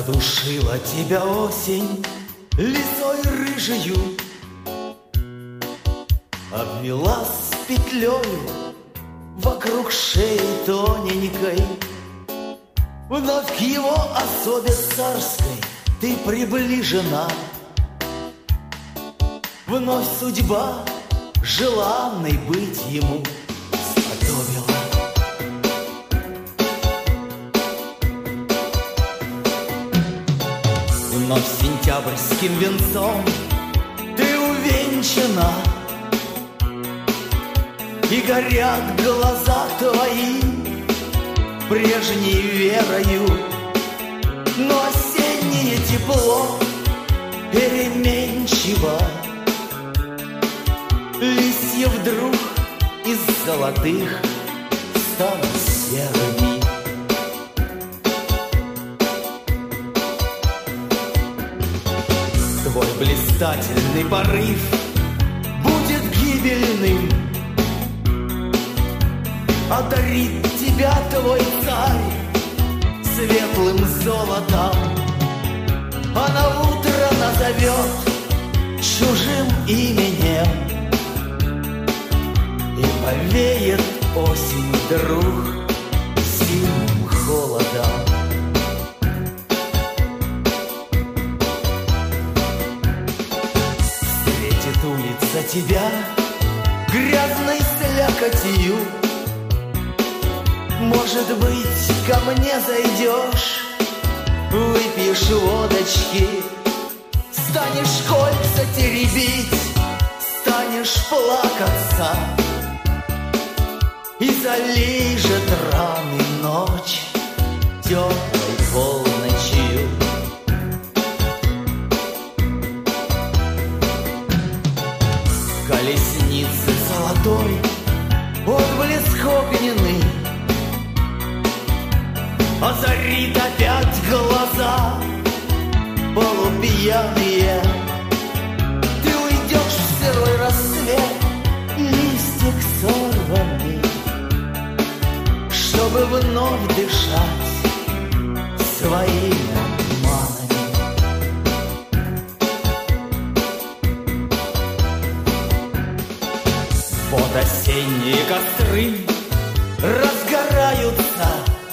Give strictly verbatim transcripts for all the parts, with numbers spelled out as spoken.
Задушила тебя осень лисой рыжею, обвела с петлей вокруг шеи тоненькой. Вновь к его особе царской ты приближена. Вновь судьба желанной быть ему сподобила. Вновь сентябрьским венцом ты увенчана, и горят глаза твои прежней верою. Но осеннее тепло переменчиво, листья вдруг из золотых станут серыми. Твой блистательный порыв будет гибельным, одарит тебя твой царь светлым золотом, а на утро назовет чужим именем, и повеет осень вдруг сильным холодом. Встретит улица тебя грязной слякотью. Может быть, ко мне зайдешь, выпьешь водочки, станешь кольца теребить, станешь плакаться, и залижет раны ночь теплой полночью. Колесницы золотой отблеск огненный озарит опять глаза полупьяные. Ты уйдешь в сырой рассвет, листик сорванный, чтобы вновь дышать своими обманами. Вот осенние костры разгораются,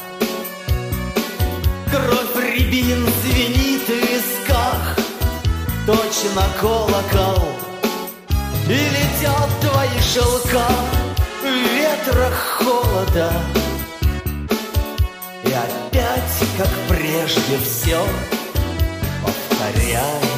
кровь рябин звенит в висках, точно колокол, и летят твои шелка в ветрах холода. И опять, как прежде, все повторяется.